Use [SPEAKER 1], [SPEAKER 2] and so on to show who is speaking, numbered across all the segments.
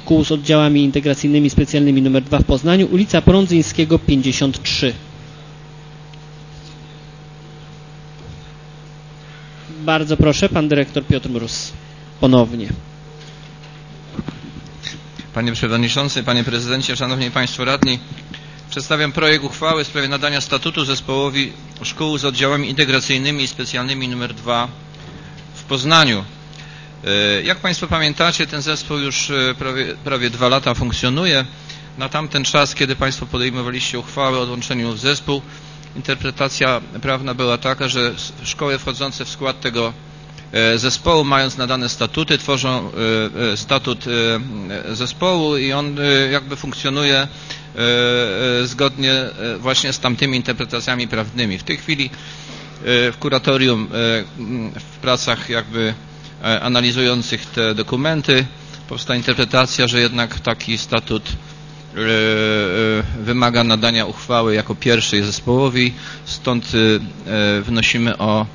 [SPEAKER 1] Szkół z oddziałami integracyjnymi specjalnymi nr 2 w Poznaniu, ulica Prądzyńskiego 53. Bardzo proszę, pan dyrektor Piotr Mróz. Ponownie.
[SPEAKER 2] Panie Przewodniczący, Panie Prezydencie, Szanowni Państwo Radni, przedstawiam projekt uchwały w sprawie nadania statutu zespołowi szkół z oddziałami integracyjnymi i specjalnymi nr 2 w Poznaniu. Jak Państwo pamiętacie, ten zespół już prawie 2 lata funkcjonuje. Na tamten czas, kiedy Państwo podejmowaliście uchwałę o włączeniu w zespół, interpretacja prawna była taka, że szkoły wchodzące w skład tego zespołu, mając nadane statuty, tworzą statut zespołu i on jakby funkcjonuje zgodnie właśnie z tamtymi interpretacjami prawnymi. W tej chwili w kuratorium, w pracach jakby analizujących te dokumenty powstała interpretacja, że jednak taki statut wymaga nadania uchwały jako pierwszej zespołowi, stąd wnosimy o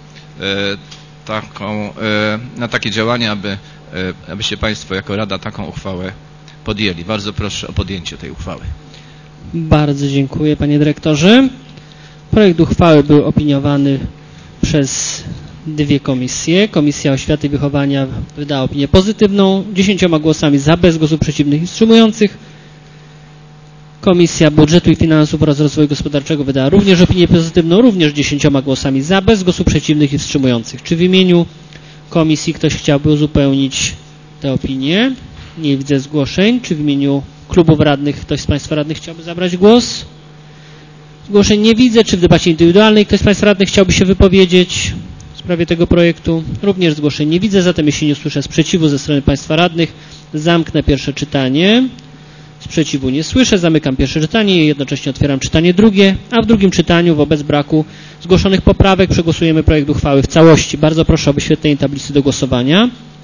[SPEAKER 2] takie działania, abyście Państwo jako Rada taką uchwałę podjęli. Bardzo proszę o podjęcie tej uchwały.
[SPEAKER 1] Bardzo dziękuję, panie dyrektorze. Projekt uchwały był opiniowany przez 2 komisje. Komisja Oświaty i Wychowania wydała opinię pozytywną, 10 głosami za, bez głosów przeciwnych i wstrzymujących. Komisja Budżetu i Finansów oraz Rozwoju Gospodarczego wydała również opinię pozytywną, również 10 głosami za, bez głosów przeciwnych i wstrzymujących. Czy w imieniu komisji ktoś chciałby uzupełnić tę opinię? Nie widzę zgłoszeń. Czy w imieniu klubów radnych ktoś z Państwa radnych chciałby zabrać głos? Zgłoszeń nie widzę. Czy w debacie indywidualnej ktoś z Państwa radnych chciałby się wypowiedzieć w sprawie tego projektu? Również zgłoszeń nie widzę, zatem jeśli nie usłyszę sprzeciwu ze strony Państwa radnych, zamknę pierwsze czytanie. Sprzeciwu nie słyszę, zamykam pierwsze czytanie i jednocześnie otwieram czytanie drugie, a w drugim czytaniu wobec braku zgłoszonych poprawek przegłosujemy projekt uchwały w całości. Bardzo proszę o wyświetlenie tablicy do głosowania.